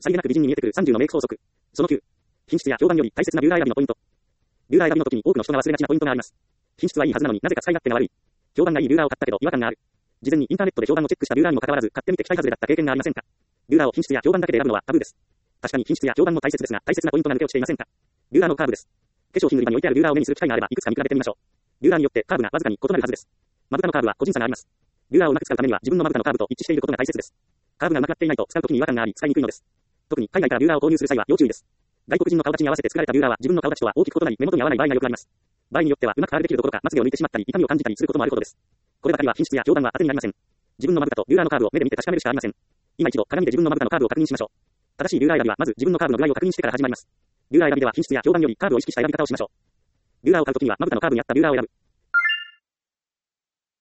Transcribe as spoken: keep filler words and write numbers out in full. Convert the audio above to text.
さりげなく美人に見えてくるさんじゅうのメイク法則。そのきゅう。品質や評判より大切なルーラー選びのポイント。ルーラー選びの時に多くの人が忘れがちなポイントがあります。品質はいいはずなのになぜか使い勝手が悪い。評判がいいルーラーを買ったけど違和感がある。事前にインターネットで評判をチェックしたルーラーにもかかわらず買ってみて期待外れだった経験がありませんか。ルーラーを品質や評判だけで選ぶのはタブーです。確かに品質や評判も大切ですが、大切なポイントが抜け落ちていませんか。ルーラーのカーブです。化粧品売り場に置いてあるルーラーを目にする機会があればいくつか見比べてみましょう。ルーラーによってカーブがわずかに異なるはずです。まぶたのカーブは個人差があります。ルーラーをうまく使うためには自分のまぶたのカーブと一致していることが大切です。カーブがうまくなっていないと使うときに違和感があり使いにくいのです。特に海外からルーラーを購入する際は要注意です。外国人の顔立ちに合わせて作られたルーラーは自分の顔立ちとは大きく異なり目元に合わない場合がよくあります。場合によってはうまくカールできるどころかまつげを抜いてしまったり痛みを感じたりすることもあるほどです。こればかりは品質や評判は当てになりません。自分のまぶたとルーラーのカーブを目で見て確かめるしかありません。今一度鏡で自分のまぶたのカーブを確認しましょう。正しいルーラー選びはまず自分のカーブの具合を確認してから始まります。ルーラー選びでは品質や評判よりカーブを意識した選び方をしましょう。ルーラーを買うときにはまぶたのカーブに合ったルーラーを選ぶ。